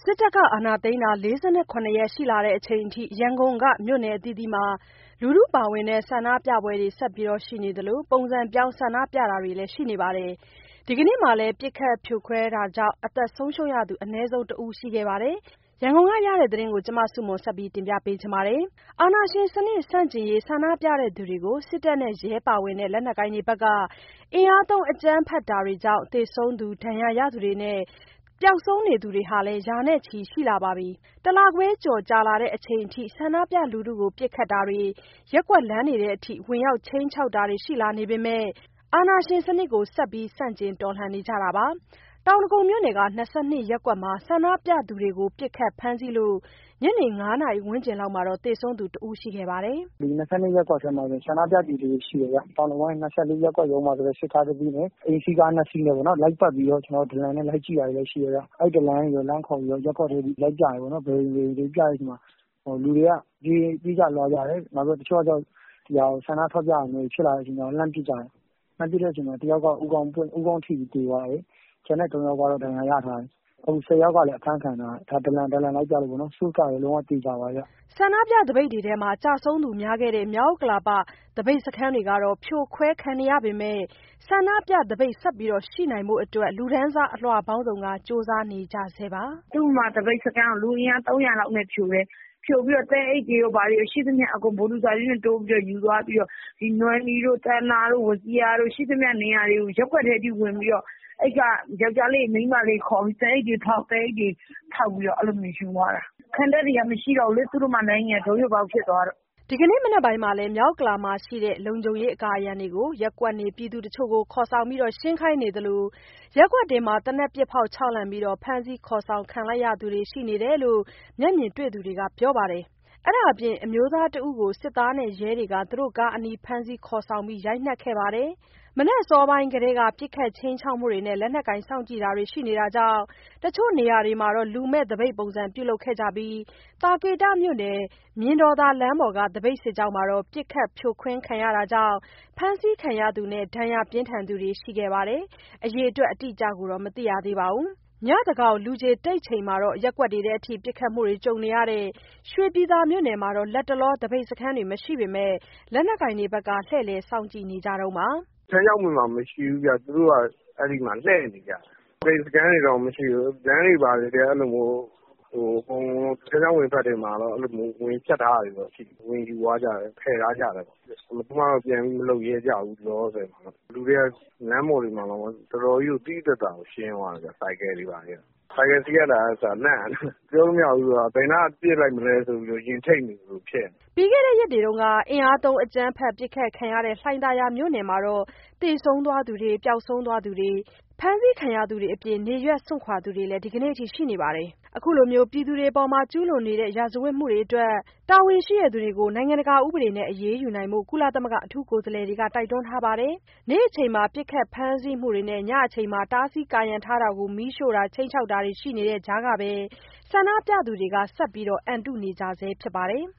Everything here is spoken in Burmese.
စစ်တပ်ကအာဏာသိမ်းတာ47ရက်ရှိလာတဲ့အချိန်အထိရန်ကုန်ကမြို့နယ်အသီးသီးမှာလူထုပါဝင်တဲ့ဆန္ဒပြပွဲတွေဆက်ရှိနေသလိုပုံစံပြောင်းဆန္ဒပြတာတွေလည်းရှိနေပါတယ်။ဒီကနေ့မှာလည်းပစ်ခတ်ဖြိုခွဲတာကြောင့်အသက်ဆုံးရှုံးရသူအနည်းဆုံးတဦးရှိခဲ့ပါတယ်။ရန်ကုန်ကရတဲ့သတင်းကိုမဆုမွန်ဆက်တင်ပြပေးထားပါတယ်။အာဏာရှင်စနစ်ဆန့်ကျင်ရေးဆန္ဒပြသူတွေကိုစစ်တပ်နဲ့ရဲပါဝင်တဲ့လက်နက်ကိုင်တွေဘက်ကအင်အားသုံးအကြမ်းဖက်တာတွေကြောင့်သေဆုံးသူဒဏ်ရာရသူတွေနဲ့ပျောက်ဆုံးနေသူတွေလည်းရာနဲ့ချီရှိလာပါပြီ။တလခွဲကျော်ကြာလာတဲ့အချိန်အထိဆန္ဒပြလူထုကိုပစ်ခတ်တာတွေရက်ကွက်လမ်းတွေထဲအထိဝင်ရောက်ခြိမ်းခြောက်တာတွေရှိလာနေပေမဲ့အာဏာရှင်စနစ်ကိုဆက်ပြီးဆန့်ကျင်တော်လှန်နေကြတာပါ။တောင်ဒဂုံမြို့နယ်က22ရပ်ကွက်မှာဆန္ဒပြသူတွေကိုပစ်ခတ်ဖမ်းဆီးလို့ညနေ9နာရီဝန်းကျင်လောက်မှာသေဆုံးသူတဦးရှိခဲ့ပါတယ်။ဒီ22ရပ်ကွက်ထဲမှာဆန္ဒပြသူတွေရှိတယ်ဗျ။တောင်ဒဂုံ24ရပ်ကွက်ရုံးမှာဆိုစစ်သားတစ်စီးနဲ့အိမ်စီးကား2စီးနဲ့ပေါ့နော်လိုက်ပတ်ပြီးတော့ကျွန်တော်ဒလန်နဲ့လိုက်ကြည့်ရတယ်လည်းရှိရဗျ။အဲ့ဒလန်ရောလမ်းခေါ်ပြီးတော့ရပ်ကွက်တွေလိုက်ကြရပေါ့နော်ဘယ်တွေပြရဒီမှာလူတွေကကြီးကြလွားကြတယ်နောက်ပြီးတချို့တော့ဒီဟာဆန္ဒထွက်ပြရမယ်ဖြစ်လာတဲ့အချိန်မှာလှမ်းပစ်ကြတယ်။လှမ်းပစ်တဲ့အချိန်မှာတယောက်ကဦးကောင်းထိပြီးတေသွားတယ်။ကျန်တဲ့3ယောက်ကတော့ဒဏ်ရာရထားတယ်။အခု10ယောက်ကလည်းအခန်းခံတာဒါဒလန်လိုက်ကြလို့ပေါ့နော်စုကလည်းလုံးဝတေးကြပါဗျဆန္ဒပြတပိတ်တွေထဲမှာကြာဆုံးသူများခဲ့တဲ့မြောက်ကလာပတပိတ်စခန်းတွေကတော့ဖြိုခွဲခံရပေမဲ့ဆန္ဒပြတပိတ်ဆက်ရှိနိုင်ဖို့အတွက်လူဒန်းစားအလွှာပေါင်းစုံကစ조사နေကြဆဲပါသူ့မှာတပိတ်စခန်းလူအင်အား300လောက်နဲ့ဖြိုတယ်ဖြိုပြီးတော့တဲအိတ်တွေရောဘာတွေရှိသမျှအကုန်ဘိုးလူစားတွေနဲ့တိုးပြီးတော့ယူသွားပြီးတော့ဒီနွယ်နီတို့တန်နာတို့ဝစီယာတို့ရှိသမျှနေရာတွေကိုရက်ွက်ထဲကြီးဝင်ပြီးတော့အဲ့ကယောက်ျားလေးမိန်းမလေးခေါ်ပြီးတဲအိတ်တွေထောက်ပြီးတော့အဲ့လိုမျိုးယူသွားတာခံတဲ့တွေကမရှိတော့လေသူတို့မှနိုင်ငံဒုံရပေါက်ဖြစ်သွားတော့ဒီကနေ့မနက်ပိုင်းမှာလည်းမြောက်ကလာမှာရှိတဲ့လုံခြုံရေးအကာအရံတွေကိုရက်ကွက်နေပြည်သူတချို့ကိုခေါ်ဆောင်ပြီးရှင်းခိုင်းနေသလိုရက်ကွက်တင်မှာတနက်ပစ်ဖောက်ခြောက်လန့်ပြီးဖမ်းဆီးခေါ်ဆောင်ခံလိုက်ရသူတွေရှိနေတယ်လို့မျက်မြင်တွေ့သူတွေကပြောပါတယ်။အဲ့ဒါအပြင်အမျိုးသားတဦးကိုစစ်သားနဲ့ရဲတွေကသူတို့ကားအနီးဖမ်းဆီးခေါ်ဆောင်ပြီးရိုက်နှက်ခဲ့ပါတယ်။မနက်အစောပိုင်းကတည်းကပစ်ခတ်ချင်းချောက်မှုတွေနဲ့လက်နက်ကိုင်စောင့်ကြည့်တာတွေရှိနေတာကြောင့်တချို့နေရာတွေမှာလူမဲ့သပိတ်ပုံစံပြုလုပ်ခဲ့ကြပြီးသာကေတမြို့နယ်မြင်တော်သာလမ်းပေါ်ကသပိတ်စစ်ကြောင်းမှာပစ်ခတ်ဖြိုခွင်းခံရတာကြောင့်ဖမ်းဆီးခံရသူနဲ့ဒဏ်ရာပြင်းထန်သူတွေရှိခဲ့ပါတယ်။အရေအတွက်အတိအကျကိုတော့မသိရသေးပါဘူး။ညသန်းခေါင်လူချေတိတ်ချိန်မှာရက်ကွက်တွေထဲအထိပစ်ခတ်မှုတွေကြုံနေရတဲ့ရွှေပြည်သာမြို့နယ်မှာလတ်တလောသပိတ်စခန်းတွေမရှိပေမဲ့လက်နက်ကိုင်တွေဘက်ကလှည့်လည်စောင့်ကြည့်နေကြတုန်းပါ။ဆန်းရောက်မှမရှိဘူးဗျသူတို့ကအဲ့ဒီမှာလှည့်နေကြ။ဒီစကန်တွေတော့မရှိဘူး။လမ်းတွေပါတယ်တဲ့အဲ့လိုမျိုးပုံဆန်းရောက်ဝင်ဖက်တွေမှာတော့အဲ့လိုမျိုးဝင်ဖြတ်ထားတယ်တော့ရှိဝင်ယူသွားကြတယ်ဖယ်ထားကြတယ်။ဘယ်သူမှပြန်ပြီးမလုပ်ရဲကြဘူးလို့ဆိုမှာလူတွေကလမ်းပေါ်တွေမှာတော့တော်တော်ကြီးတိတိတတ်တာကိုရှင်းသွားတယ်စိုက်ကယ်တွေပါလေ။ဆိုင်ကစီးရတာဆိုလန့်ပြောမရဘူးဆိုတာဘယ်နာပြစ်လိုက်မလဲဆိုပြီးရင်ထိတ်နေလို့ဖြစ်ပြီးခဲ့တဲ့ရက်တွေတုန်းကအင်အားသုံးအကြမ်းဖက်ပစ်ခတ်ခံရတဲ့လှိုင်သာယာမြို့နယ်မှာတေဆုံးသွားသူတွေပျောက်ဆုံးသွားသူတွေဖမ်းဆီးခံရသူတွေအပြင်နေရွက်စွန့်ခွာသူတွေလည်းဒီကနေ့အထိရှိနေပါတယ်။အခုလိုမျိုးပြည်သူတွေပေါ်မှာကျူးလွန်နေတဲ့ရာဇဝတ်မှုတွေအတွက်တာဝန်ရှိသူတွေကိုနိုင်ငံတကာဥပဒေနဲ့အရေးယူနိုင်ဖို့ကုလသမဂ္ဂအထူးကိုယ်စားလှယ်တွေကတိုက်တွန်းထားပါတယ်။နေ့အချိန်မှာပစ်ခတ်ဖမ်းဆီးမှုတွေနဲ့ညအချိန်မှာတားဆီးကာရံထားတာကိုမီးရှို့တာချိန်ချောက်တာတွေရှိနေတဲ့ကြားကပဲဆန္ဒပြသူတွေကဆက်ပြီးအန်တုနေကြဆဲဖြစ်ပါတယ်